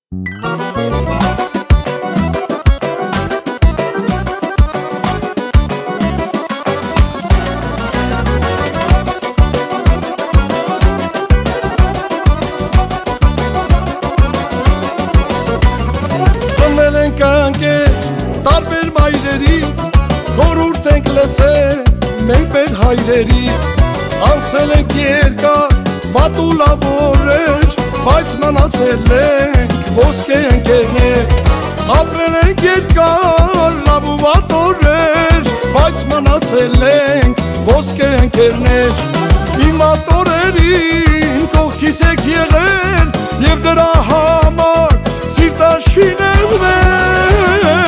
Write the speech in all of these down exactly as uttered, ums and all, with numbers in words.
Տարբեր մայրերից խորհուրդ ենք լսել մենք մեր հայրերից անցել ենք երկար վատ ու լավ օրեր բայց մնացել ենք ոսկե ընկերներ ապրել ենք երկար լավ ու վատ օրեր բայց մնացել ենք ոսկե ընկերներ իմ վատ օրերին կողքիս եք եղել և դրա համար սիրտս չի նեղվել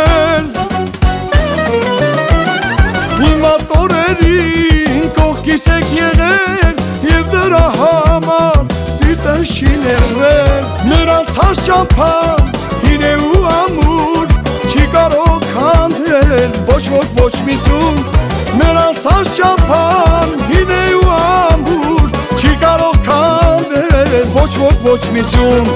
Կողքիս եք եղել և դրա համար սիրտս չի նեղվել Նրանց հաս ճամփան հին է ու ամուր չի կարող քանդել ոչ ոք ոչ մի սուր Նրանց հաս ճամփան հին է ու ամուր չի կարող քանդել ոչ ոք ոչ մի սուր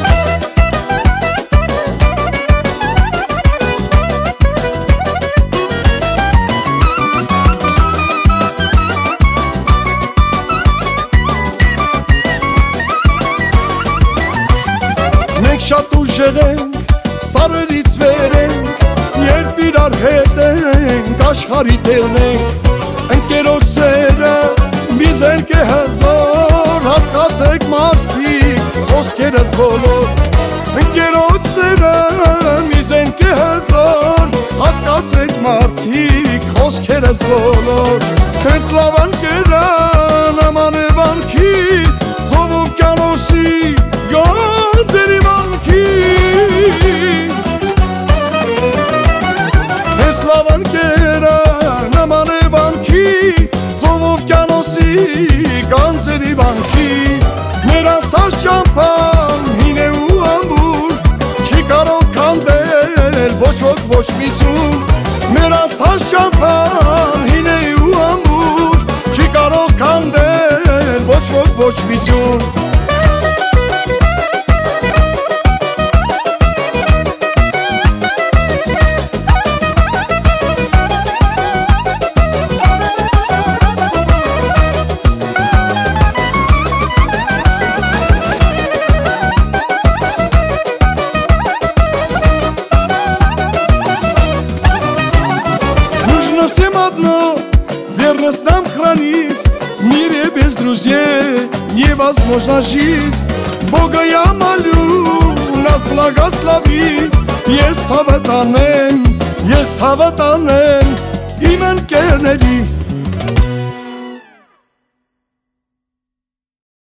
Շատ ուժեղ ենք, սարերից վեր ենք, երբ իրար հետ ենք, աշխարհի տերն ենք Ընկերոջ սերը մի զենք է հզոր, հասկացեք մարդիկ, խոսքերս բոլոր Ընկերոջ սերը մի զենք է հզոր, հասկացեք մարդիկ, խոսքերս բոլոր Հենց լավ ընկերը նման է վանքի, ծով օվկիանոսի գանձերի վանքի Հենց լավ ընկերը նման է վանքի, ծով օվկիանոսի գանձերի վանքի Նրանց հաս ճամփան հին է ու ամուր, չի կարող քանդել ոչ ոք ոչ մի սուր Նրանց հաս ճամփան հին է ու ամուր, չի կարող քանդել ոչ ոք ոչ մի սուր Всем одно, верность нам хранить В мире без друзей невозможно жить Бога я молю, нас благослови Ես հավատանեմ, ես հավատանեմ Իմ ընկերների